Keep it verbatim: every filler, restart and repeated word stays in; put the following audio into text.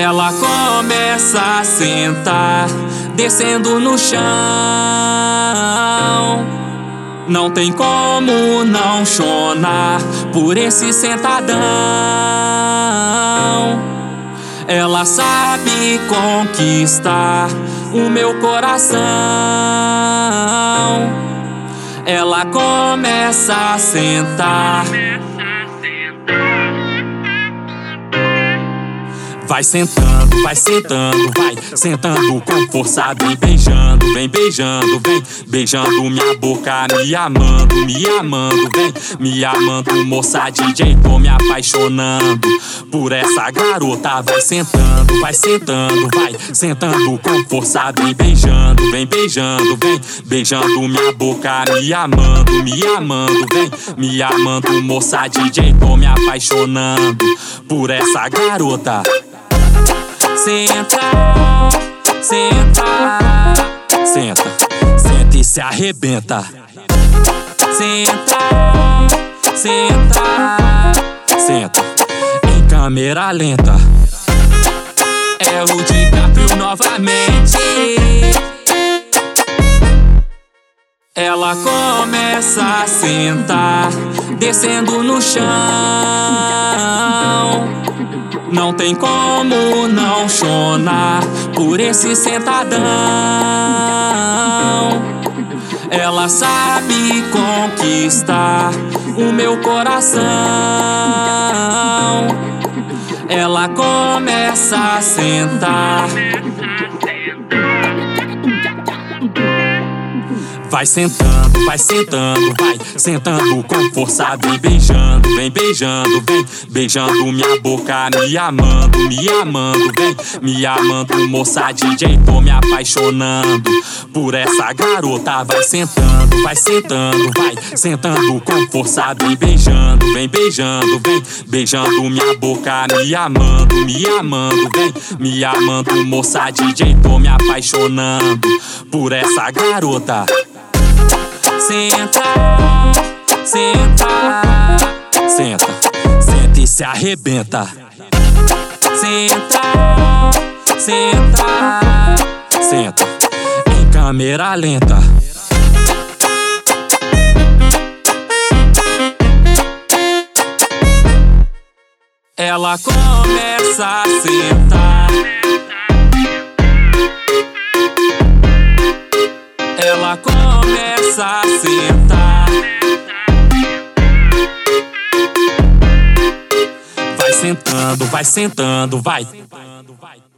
Ela começa a sentar, descendo no chão. Não tem como não chorar por esse sentadão. Ela sabe conquistar o meu coração. Ela começa a sentar. Vai sentando, vai sentando, vai sentando com força, vem beijando, vem beijando, vem beijando minha boca, me amando, me amando, vem me amando, moça D J, tô me apaixonando por essa garota. Vai sentando, vai sentando, vai sentando com força, vem beijando, vem beijando, vem beijando minha boca, me amando, me amando, vem me amando, moça D J, tô me apaixonando por essa garota. Senta, senta, senta, senta e se arrebenta. Senta, senta, senta, em câmera lenta. É o DiCaprio novamente. Ela começa a sentar, descendo no chão. Não tem como não chorar por esse sentadão. Ela sabe conquistar o meu coração. Ela começa a sentar. Vai sentando, vai sentando, vai sentando com força, vem beijando, vem beijando, vem beijando minha boca, me amando, me amando, vem me amando, moça D J, tô me apaixonando por essa garota. Vai sentando, vai sentando, vai sentando com força, vem beijando, vem beijando, vem beijando minha boca, me amando, me amando, vem me amando, moça D J, tô me apaixonando por essa garota. Senta, senta, senta, senta e se arrebenta. Senta, senta, senta, em câmera lenta. Ela começa a sentar. Ela começa a sentar. Vai sentando, vai sentando, vai.